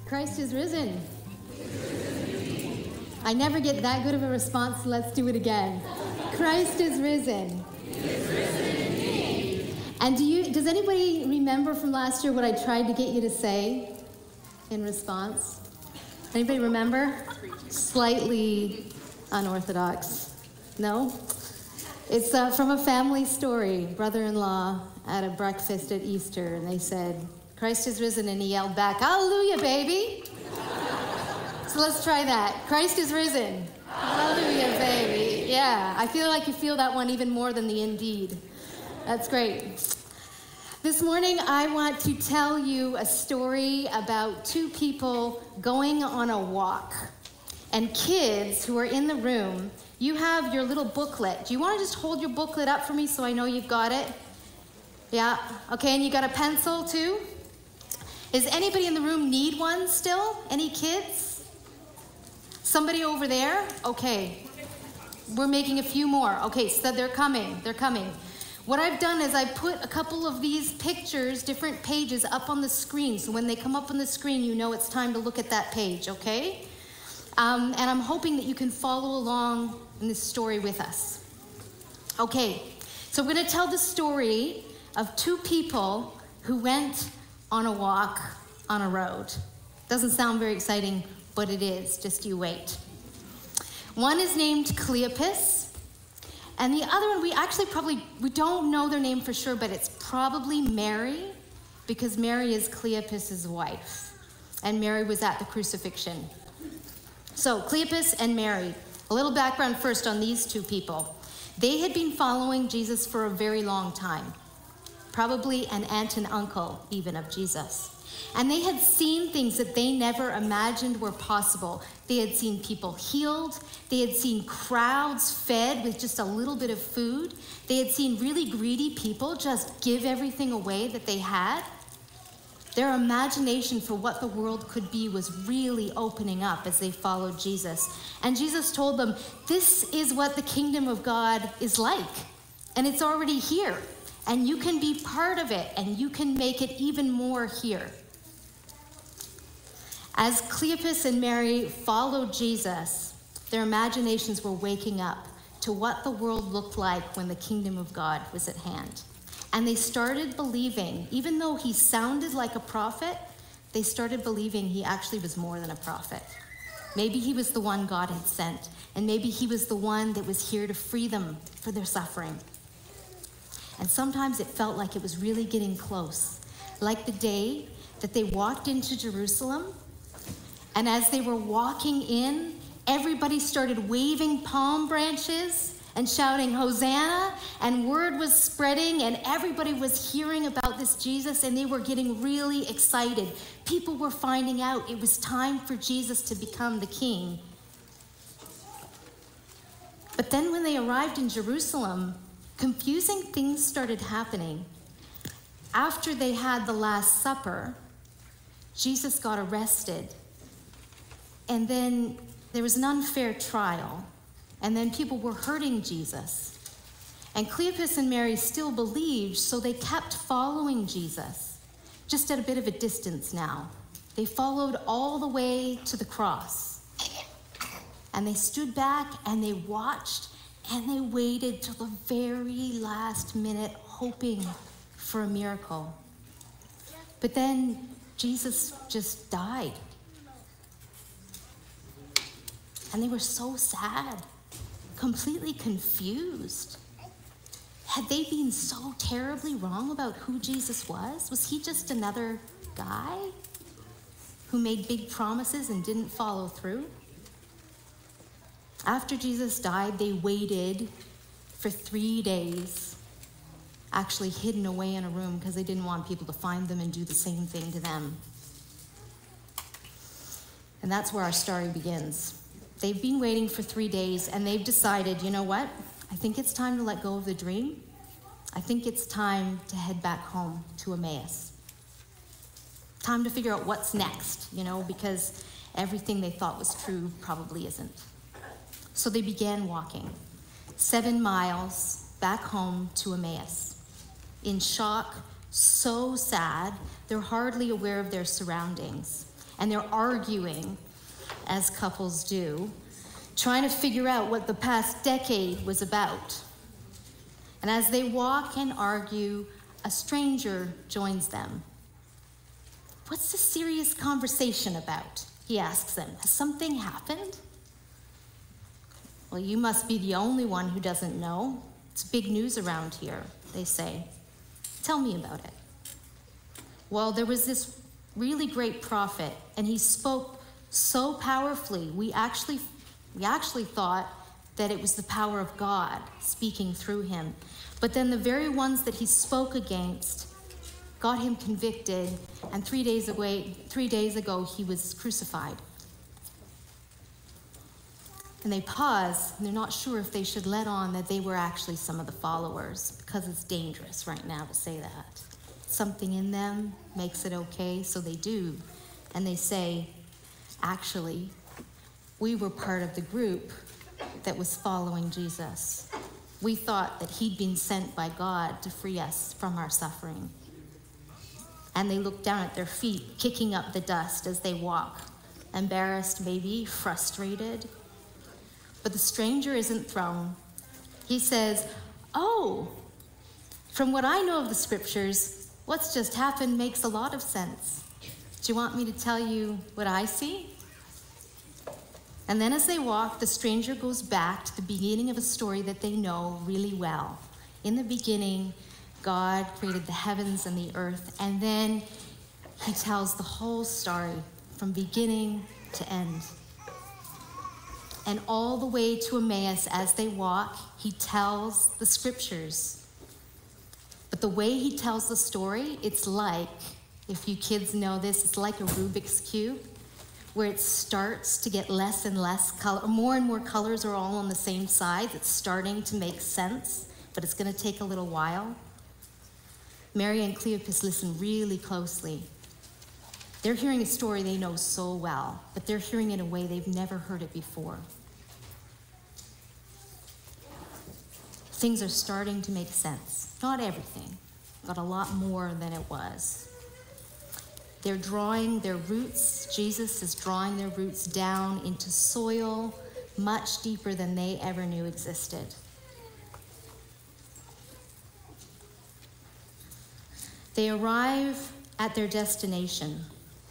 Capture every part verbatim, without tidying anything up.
Christ is risen. I never get that good of a response, so let's do it again. Christ is risen. Is risen indeed. And do you, does anybody remember from last year what I tried to get you to say in response? Anybody remember? Slightly unorthodox. No? It's uh, from a family story, brother-in-law at a breakfast at Easter, and they said, Christ is risen, and he yelled back, hallelujah, baby. So let's try that. Christ is risen. Hallelujah, baby. Yeah, I feel like you feel that one even more than the indeed. That's great. This morning, I want to tell you a story about two people going on a walk. And kids who are in the room, you have your little booklet. Do you want to just hold your booklet up for me so I know you've got it? Yeah, okay, and you got a pencil too? Does anybody in the room need one still? Any kids? Somebody over there? Okay. We're making a few more. Okay, so they're coming. They're coming. What I've done is I put a couple of these pictures, different pages, up on the screen. So when they come up on the screen, you know it's time to look at that page, okay? Um, and I'm hoping that you can follow along in this story with us. Okay, so we're going to tell the story of two people who went on a walk on a road. Doesn't sound very exciting, but it is. Just you wait. One is named Cleopas, and the other one, we actually probably, we don't know their name for sure, but it's probably Mary, because Mary is Cleopas's wife, and Mary was at the crucifixion. So Cleopas and Mary. A little background first on these two people. They had been following Jesus for a very long time, probably an aunt and uncle even of Jesus. And they had seen things that they never imagined were possible. They had seen people healed. They had seen crowds fed with just a little bit of food. They had seen really greedy people just give everything away that they had. Their imagination for what the world could be was really opening up as they followed Jesus. And Jesus told them, this is what the kingdom of God is like. And it's already here. And you can be part of it. And you can make it even more here. As Cleopas and Mary followed Jesus, their imaginations were waking up to what the world looked like when the kingdom of God was at hand. And they started believing, even though he sounded like a prophet, they started believing he actually was more than a prophet. Maybe he was the one God had sent, and maybe he was the one that was here to free them for their suffering. And sometimes it felt like it was really getting close, like the day that they walked into Jerusalem. And as they were walking in, everybody started waving palm branches and shouting, Hosanna, and word was spreading, and everybody was hearing about this Jesus, and they were getting really excited. People were finding out it was time for Jesus to become the king. But then when they arrived in Jerusalem, confusing things started happening. After they had the Last Supper, Jesus got arrested. And then there was an unfair trial. And then people were hurting Jesus. And Cleopas and Mary still believed, so they kept following Jesus, just at a bit of a distance now. They followed all the way to the cross. And they stood back and they watched and they waited till the very last minute, hoping for a miracle. But then Jesus just died. And they were so sad, completely confused. Had they been so terribly wrong about who Jesus was? Was he just another guy who made big promises and didn't follow through? After Jesus died, they waited for three days, actually hidden away in a room because they didn't want people to find them and do the same thing to them. And that's where our story begins. They've been waiting for three days, and they've decided, you know what? I think it's time to let go of the dream. I think it's time to head back home to Emmaus. Time to figure out what's next, you know, because everything they thought was true probably isn't. So they began walking, seven miles back home to Emmaus. In shock, so sad, they're hardly aware of their surroundings. and they're arguing, as couples do, trying to figure out what the past decade was about. And as they walk and argue, a stranger joins them. "What's the serious conversation about?" he asks them. "Has something happened?" "Well, you must be the only one who doesn't know. It's big news around here," they say. "Tell me about it." "Well, there was this really great prophet, and he spoke so powerfully, we actually, we actually thought that it was the power of God speaking through him. But then the very ones that he spoke against got him convicted, and three days away, three days ago, he was crucified." And they pause, and they're not sure if they should let on that they were actually some of the followers, because it's dangerous right now to say that. Something in them makes it okay, so they do. And they say, "Actually, we were part of the group that was following Jesus. We thought that he'd been sent by God to free us from our suffering." And they look down at their feet, kicking up the dust as they walk, embarrassed maybe, frustrated. But the stranger isn't thrown. He says, "Oh, from what I know of the scriptures, what's just happened makes a lot of sense. Do you want me to tell you what I see?" And then as they walk, the stranger goes back to the beginning of a story that they know really well. In the beginning, God created the heavens and the earth, and then he tells the whole story from beginning to end. And all the way to Emmaus, as they walk, he tells the scriptures. But the way he tells the story, it's like, if you kids know this, it's like a Rubik's Cube, where it starts to get less and less color, more and more colors are all on the same side. It's starting to make sense, but it's going to take a little while. Mary and Cleopas listen really closely. They're hearing a story they know so well, but they're hearing it in a way they've never heard it before. Things are starting to make sense. Not everything, but a lot more than it was. They're drawing their roots, Jesus is drawing their roots down into soil much deeper than they ever knew existed. They arrive at their destination,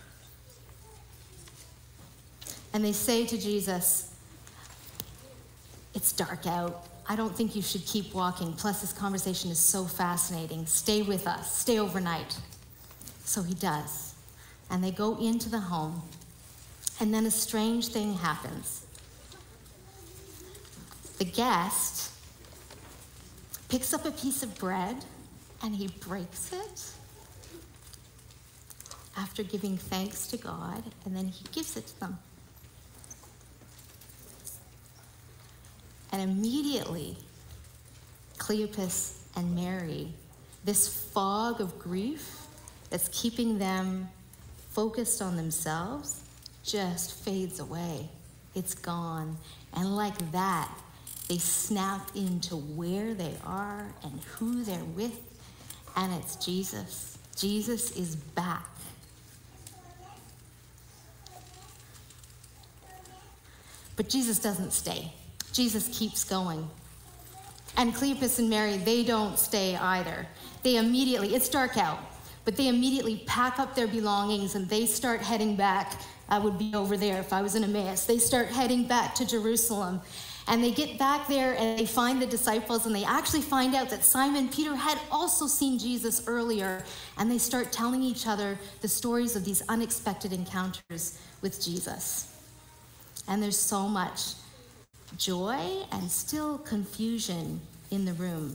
and they say to Jesus, "It's dark out. I don't think you should keep walking. Plus, this conversation is so fascinating. Stay with us. Stay overnight." So he does. And they go into the home. And then a strange thing happens. The guest picks up a piece of bread and he breaks it after giving thanks to God, and then he gives it to them. And immediately, Cleopas and Mary, this fog of grief that's keeping them focused on themselves, just fades away. It's gone. And like that, they snap into where they are and who they're with, and it's Jesus. Jesus is back. But Jesus doesn't stay. Jesus keeps going. And Cleopas and Mary, they don't stay either. They immediately, it's dark out, but they immediately pack up their belongings and they start heading back. I would be over there if I was in Emmaus. They start heading back to Jerusalem. And they get back there and they find the disciples, and they actually find out that Simon Peter had also seen Jesus earlier. And they start telling each other the stories of these unexpected encounters with Jesus. And there's so much joy and still confusion in the room.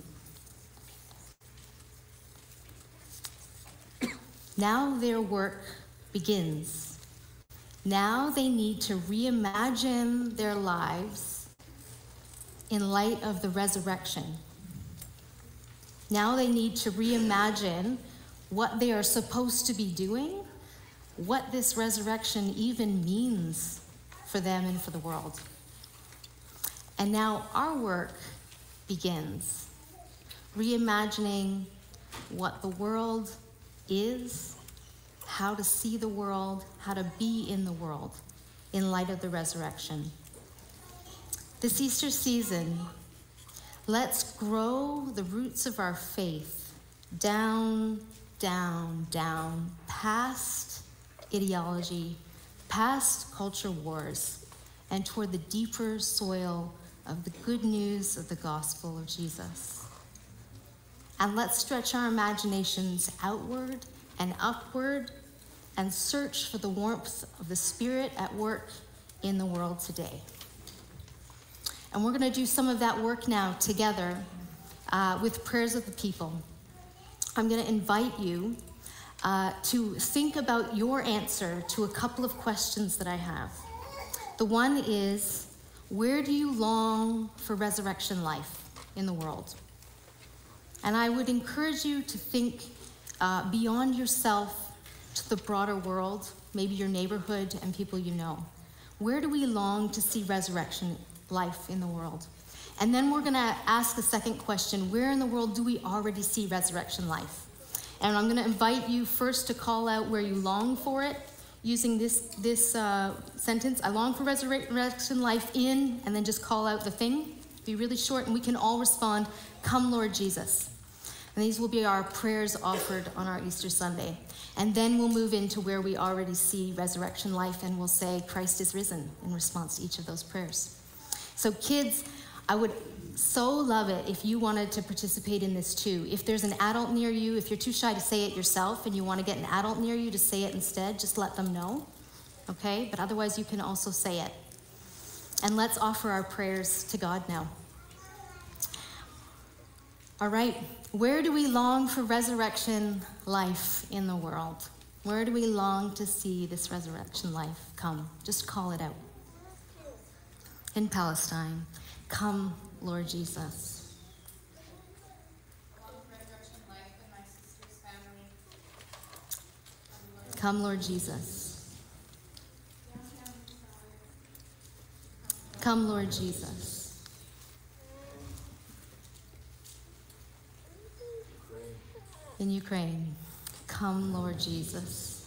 Now their work begins. Now they need to reimagine their lives in light of the resurrection. Now they need to reimagine what they are supposed to be doing, what this resurrection even means for them and for the world. And now our work begins, reimagining what the world is, how to see the world, how to be in the world in light of the resurrection. This Easter season, let's grow the roots of our faith down, down, down, past ideology, past culture wars, and toward the deeper soil of the good news of the gospel of Jesus. And let's stretch our imaginations outward and upward and search for the warmth of the Spirit at work in the world today. And we're going to do some of that work now together uh, with prayers of the people. I'm going to invite you uh, to think about your answer to a couple of questions that I have. The one is, where do you long for resurrection life in the world? And I would encourage you to think uh, beyond yourself to the broader world, maybe your neighborhood and people you know. Where do we long to see resurrection life in the world? And then we're going to ask the second question, where in the world do we already see resurrection life? And I'm going to invite you first to call out where you long for it, using this, this uh, sentence, I long for resurrection life in, and then just call out the thing. Be really short, and we can all respond, come Lord Jesus. And these will be our prayers offered on our Easter Sunday. And then we'll move into where we already see resurrection life, and we'll say, Christ is risen, in response to each of those prayers. So kids, I would so love it if you wanted to participate in this too. If there's an adult near you, if you're too shy to say it yourself and you want to get an adult near you to say it instead, just let them know, okay? But otherwise you can also say it. And let's offer our prayers to God now. All right, where do we long for resurrection life in the world? Where do we long to see this resurrection life come? Just call it out. In Palestine, come, Lord Jesus. Come, Lord Jesus. Come, Lord Jesus. In Ukraine, come, Lord Jesus.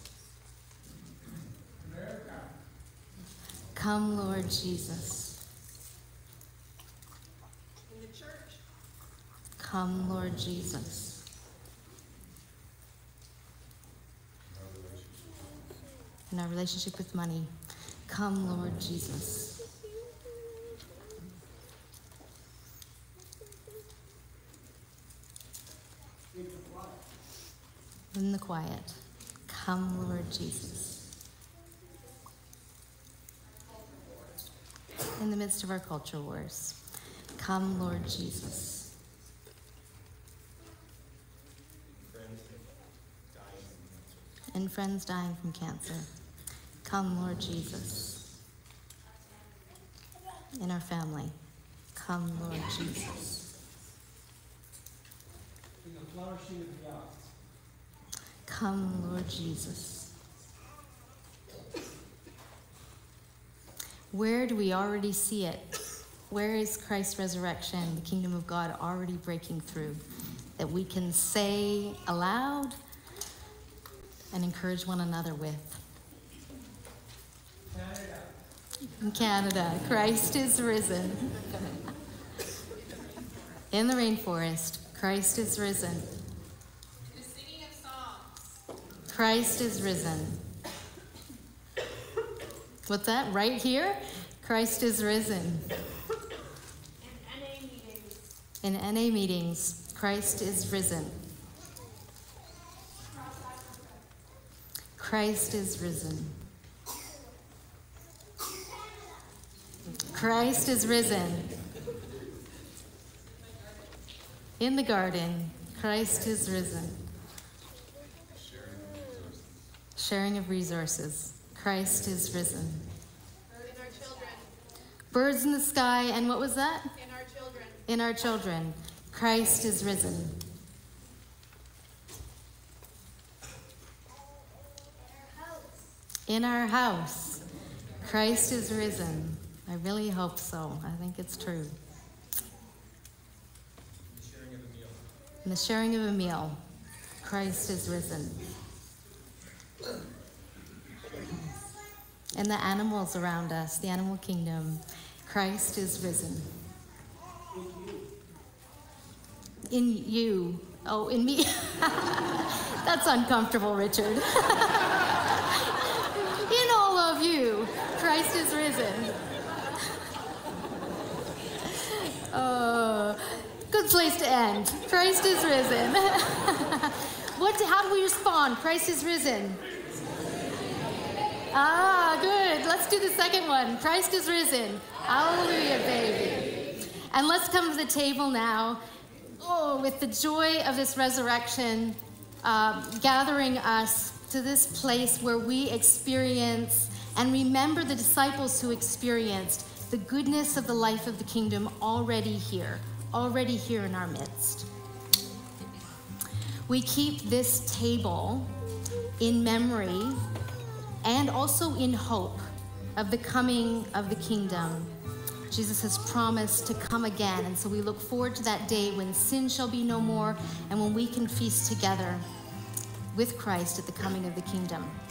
Come, Lord Jesus. Come, Lord Jesus. In our relationship with money, come, Lord Jesus. In the quiet, come, Lord Jesus. In the midst of our culture wars, come, Lord Jesus. And friends dying from cancer, come, Lord Jesus. In our family, come, Lord Jesus. Come, Lord Jesus. Where do we already see it? Where is Christ's resurrection, the kingdom of God, already breaking through, that we can say aloud and encourage one another with? Canada. In Canada, Christ is risen. In the rainforest, Christ is risen. The singing of songs. Christ is risen. What's that? Right here? Christ is risen. And N A meetings. In N A meetings, Christ is risen. Christ is risen. Christ is risen. In the garden, Christ is risen. Sharing of resources, Christ is risen. In our children. Birds in the sky, and what was that? In our children. In our children, Christ is risen. In our house, Christ is risen. I really hope so. I think it's true. In the sharing of a meal, Christ is risen. and the animals around us, the animal kingdom. Christ is risen. In you. Oh, in me. That's uncomfortable, Richard. In all of you, Christ is risen. Oh, good place to end. Christ is risen. What? How do we respond? Christ is risen. Ah, good. Let's do the second one. Christ is risen. Hallelujah, baby. And let's come to the table now. Oh, with the joy of this resurrection, uh, gathering us to this place where we experience and remember the disciples who experienced the goodness of the life of the kingdom already here, already here in our midst. We keep this table in memory and also in hope of the coming of the kingdom. Jesus has promised to come again, and so we look forward to that day when sin shall be no more and when we can feast together with Christ at the coming of the kingdom.